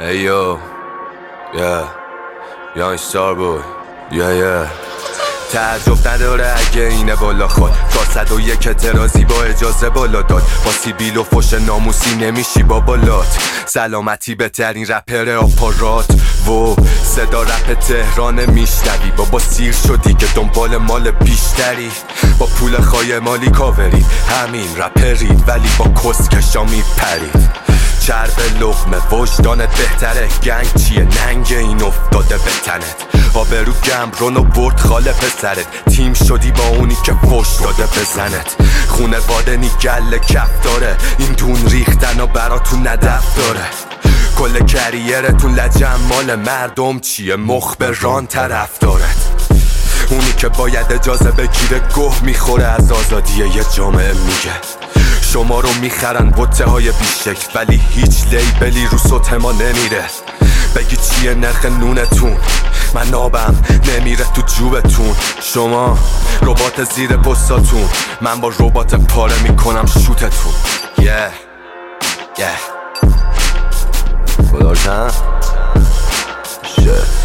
Hey yo, yeah, young star boy, yeah. تعجب نداره اگه اینه بالا خود 401 ترازی با اجازه بالا داد با سیبیل و فوش ناموسی نمیشی با بالات سلامتی بهترین رپر آپارات و صدا رپ تهران میشنوی بابا سیر شدی که دنبال مال بیشتری با پول خایمالی کاوری همین رپرید ولی با کسکشا میپرید چرب لقمه وجدانت بهتره گنگ چیه ننگ این افتاده به تنت آبرو گمرون و برد خاله پسرت تیم شدی با اونی که فوش داده بزنت خونه بادنی گل کف داره این دون ریختن و براتون ندف داره کل کریرتون لجم مال مردم چیه مخبران طرف دارد اونی که باید اجازه بگیره گوه میخوره از آزادی یه جامعه میگه شما رو میخرن بوته های بیشکل ولی هیچ لیبلی رو سطح ما نمیره بگی چیه نرخ نونتون من آبم نمیره تو جوبتون شما ربات زیر پستاتون من با ربات پاره میکنم شوتتون خدا چند